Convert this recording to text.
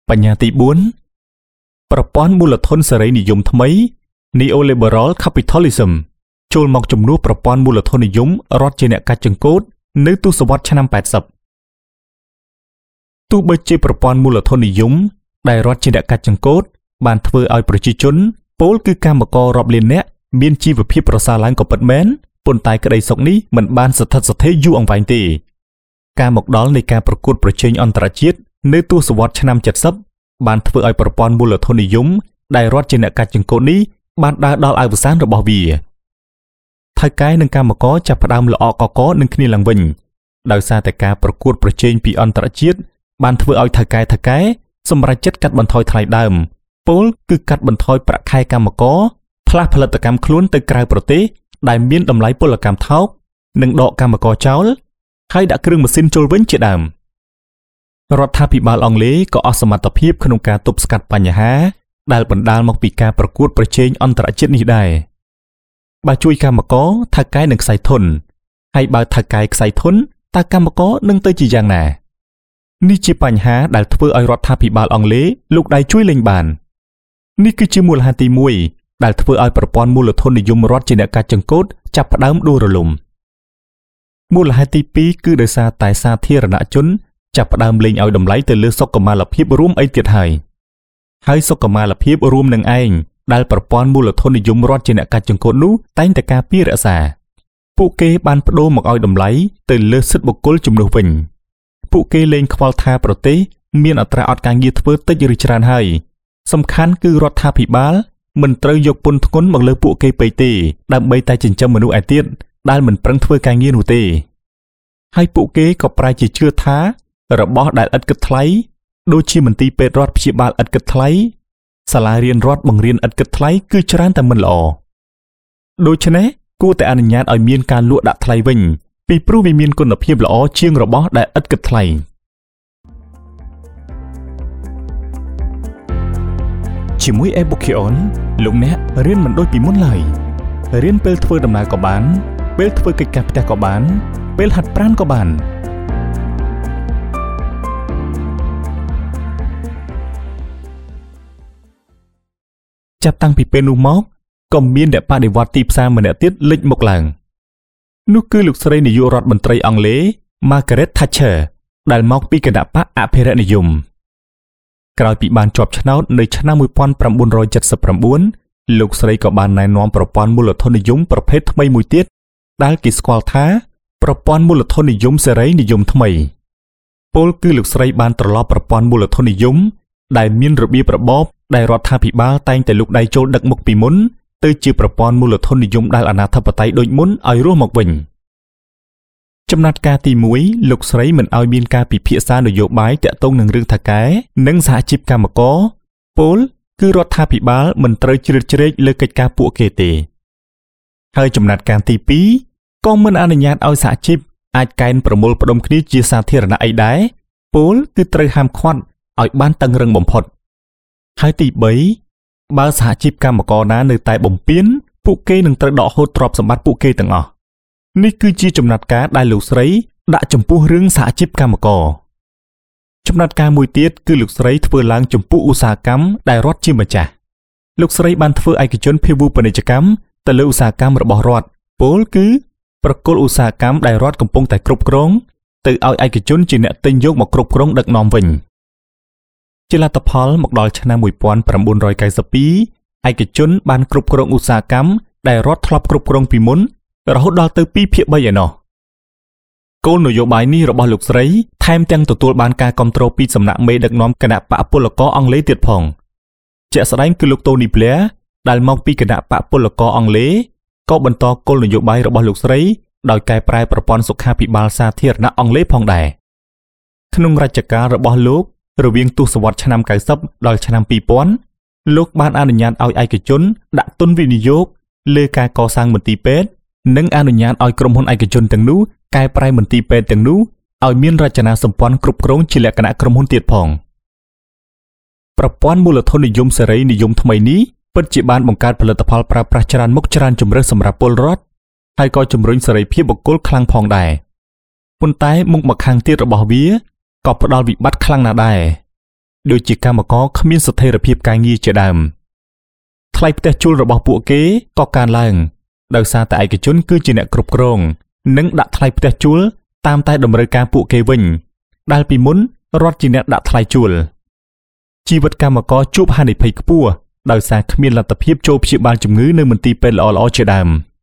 បញ្ញត្តិទី4ប្រព័ន្ធមូលធនសេរីនិយមថ្មី Neoliberal Capitalism ចូលមកជំនួសប្រព័ន្ធមូលធននិយមរដ្ឋជាអ្នកកាច់ចង្កូតនៅទសវត្សរ៍ឆ្នាំ80ទោះបីជាប្រព័ន្ធមូលធននិយមដែលរដ្ឋជាអ្នកកាច់ចង្កូតបានធ្វើឲ្យប្រជាជនពោលគឺកម្មកររាប់លាននាក់មានជីវភាពប្រសើរឡើងក៏ពិតមែនប៉ុន្តែក្តីសុខនេះមិនបានស្ថិតស្ថេរយូរអង្វែងទេការមកដល់នៃការប្រកួតប្រជែងអន្តរជាតិនៅទសវត្សរ៍ឆ្នាំ70បានធ្វើឲ្យប្រព័ន្ធមូលធននិយមដែលរដ្ឋជាអ្នកកាច់ចង្កូតនេះបានដើរដល់អវសានរបស់វាថៅកែនិងកម្មករចាប់ផ្ដើមល្អកកនឹងគ្នាឡើងវិញដោយសារតែការប្រកួតប្រជែងពីអន្តរជាតិបានធ្វើឲ្យថៅកែសម្រេចចិត្តកាត់បន្ថយថ្លៃដើមពោលគឺកាត់បន្ថយប្រាក់ខែកម្មករផ្លាស់ផលិតកម្មខ្លួនទៅក្រៅប្រទេសដែលមានតម្លៃពលកម្មថោកនិងដកកម្មករចោលហើយដាក់គ្រឿងម៉ាស៊ីនចូលវិញជាដើមរដ្ឋាភិបាលអង់គ្លេសក៏អស់សមត្ថភាពក្នុងការទប់ស្កាត់បញ្ហាដែលបណ្ដាលមកពីការប្រកួតប្រជែងអន្តរជាតិនេះដែរបើជួយកម្មករថៅកែនឹងខ្សែធនហើយបើថៅកែខ្សែធនតើកម្មករនឹងទៅជាយ៉ាងណានេះជាបញ្ហាដែលធ្វើឲ្យរដ្ឋាភិបាលអង់គ្លេសលោកដៃជួយលេងបាននេះគឺជាមូលហេតុទី1ដែលធ្វើឲ្យប្រព័ន្ធមូលធននិយមរដ្ឋជាអ្នកកាច់ចង្កូតចាប់ផ្ដើមដួលរលំមូលហេតុទី2គឺដោយសារតែសាធារណជនចាប់ផ្ដើមលេងឲ្យតម្លៃទៅលើសុខុមាលភាពរួមអីទៀតហើយសុខុមាលភាពរួមនឹងឯងដែលប្រព័ន្ធមូលធននិយមរដ្ឋជាអ្នកកាច់ចង្កូតនោះតែងតែការពាររក្សាពួកគេបានបដូរមកឲ្យតម្លៃទៅលើសិទ្ធិបុគ្គលជំនួសវិញពួកគេលែងខ្វល់ថាប្រទេសមានអត្រាអត់ការងារធ្វើតិចឬច្រើនហើយសំខាន់គឺរដ្ឋាភិបាលមិនត្រូវយកពន្ធធ្ងន់មកលើពួកគេពេកទេដើម្បីតែចិញ្ចឹមមនុស្សឯទៀតដែលមិនប្រឹងធ្វើការងារនោះទេហើយពួកគេក៏ប្រែជាជឿថារបស់ដែលឥតគិតថ្លៃដូចជាមន្ទីរពេទ្យរដ្ឋព្យាបាលឥតគិតថ្លៃសាលារៀនរដ្ឋបង្រៀនឥតគិតថ្លៃគឺច្រើនតែមិនល្អដូច្នេះគួរតែអនុញ្ញាតឲ្យមានការលក់ដាក់ថ្លៃវិញពីព្រោះវាមានគុណភាពល្អជាងរបស់ដែលឥតគិតថ្លៃជាមួយ Ebookieon លោកអ្នករៀនមិនដូចពីមុនឡើយរៀនពេលធ្វើដំណើរក៏បានពេលធ្វើកិច្ចការផ្ទះក៏បានពេលហាត់ប្រាណក៏បានចាប់តាំងពីពេលនោះមកក៏មានអ្នកបដិវត្តទីផ្សារម្នាក់ទៀតលេចមុខឡើងនោះគឺលោកស្រីនាយករដ្ឋមន្ត្រីអង់គ្លេស Margaret Thatcher ដែលមកពីគណបក្សអភិរក្សនិយមក្រោយពីបានជាប់ឆ្នោតនៅឆ្នាំ1979លោកស្រីក៏បានណែនាំប្រព័ន្ធមូលធននិយមប្រភេទថ្មីមួយទៀតដែលគេស្គាល់ថាប្រព័ន្ធមូលធននិយមសេរីនិយមថ្មីពោលគឺលោកស្រីបានត្រឡប់ប្រព័ន្ធមូលធននិយមដែលមានរបៀបរបបដែលរដ្ឋាភិបាលតែងតែលូកដៃចូលដឹកមុខពីមុនទៅជាប្រព័ន្ធមូលធននិយមដែលអនាធិបតេយ្យដូចមុនឲ្យរស់មកវិញចំណាត់ការទី1លោកស្រីមិនឲ្យមានការពិភាក្សានយោបាយតាក់ទងនឹងរឿងថៅកែនិងសហជីពកម្មករពោលគឺរដ្ឋាភិបាលមិនត្រូវជ្រៀតជ្រែកលើកិច្ចការពួកគេទេហើយចំណាត់ការទី2ក៏មិនអនុញ្ញាតឲ្យសហជីពអាចកេណ្ឌប្រមូលផ្ដុំគ្នាជាសាធារណៈអីដែរពោលគឺត្រូវហាមឃាត់ឲ្យបានតឹងរឹងបំផុតហើយទី3បើសហជីពកម្មករណានៅតែបំពានពួកគេនឹងត្រូវដកហូតទ្រព្យសម្បត្តិពួកគេទាំងអស់នេះគឺជាចំណាត់ការដែលលោកស្រីដាក់ចំពោះរឿងសហជីពកម្មករចំណាត់ការមួយទៀតគឺលោកស្រីធ្វើឡើងចំពោះឧស្សាហកម្មដែលរដ្ឋជាម្ចាស់លោកស្រីបានធ្វើឯកជនភាវូបនីយកម្មទៅលើឧស្សាហកម្មរបស់រដ្ឋពោលគឺប្រគល់ឧស្សាហកម្មដែលរដ្ឋកំពុងតែគ្រប់គ្រងទៅឲ្យឯកជនជាអ្នកទិញយកមកគ្រប់គ្រងដឹកនាំវិញជាលទ្ធផលមកដល់ឆ្នាំ1992ឯកជនបានគ្រប់គ្រងឧស្សាហកម្មដែលរដ្ឋធ្លាប់គ្រប់គ្រងពីមុនរហូតដល់ទៅ2/3ឯណោះគោលនយោបាយនេះរបស់លោកស្រីថែមទាំងទទួលបានការគាំទ្រពីសំណាក់មេដឹកនាំគណៈបកពលករអង់គ្លេសទៀតផងជាក់ស្ដែងគឺលោកតូនី Blair ដែលមកពីគណៈបកពលករអង់គ្លេសក៏បន្តគោលនយោបាយរបស់លោកស្រីដោយកែប្រែប្រព័ន្ធសុខាភិបាលសាធារណៈអង់គ្លេសផងដែរក្នុងរជ្ជកាលរបស់លោករវាងទសវត្សរ៍ឆ្នាំ90ដល់ឆ្នាំ2000លោកបានអនុញ្ញាតឲ្យឯកជនដាក់ទុនវិនិយោគលើការកសាងមន្ទីរពេទ្យនិងអនុញ្ញាតឲ្យក្រុមហ៊ុនឯកជនទាំងនោះកែប្រែមន្ទីរពេទ្យទាំងនោះឲ្យមានរចនាសម្ព័ន្ធគ្រប់គ្រងជាលក្ខណៈក្រុមហ៊ុនទៀតផងប្រព័ន្ធមូលធននិយមសេរីនិយមថ្មីនេះពិតជាបានបង្កើតផលិតផលប្រើប្រាស់ច្រើនមុខច្រើនជម្រើសសម្រាប់ពលរដ្ឋហើយក៏ជំរុញសេរីភាពបុគ្គលខ្លាំងផងដែរប៉ុន្តែមុខម្ខាងទៀតរបស់វាក៏ផ្ដល់វិបត្តិខ្លាំងណាស់ដែរដូចជាកម្មករគ្មានស្ថិរភាពការងារជាដើមថ្លៃផ្ទះជួលរបស់ពួកគេក៏កើនឡើងដោយសារតែឯកជនគឺជាអ្នកគ្រប់គ្រងនិងដាក់ថ្លៃផ្ទះជួលតាមតែតម្រូវការពួកគេវិញដែលពីមុនរដ្ឋជាអ្នកដាក់ថ្លៃជួលជីវិតកម្មករជួបហានិភ័យខ្ពស់ដោយសារគ្មានលទ្ធភាពចូលព្យាបាលជំងឺនៅមន្ទីរពេទ្យល្អៗជាដើម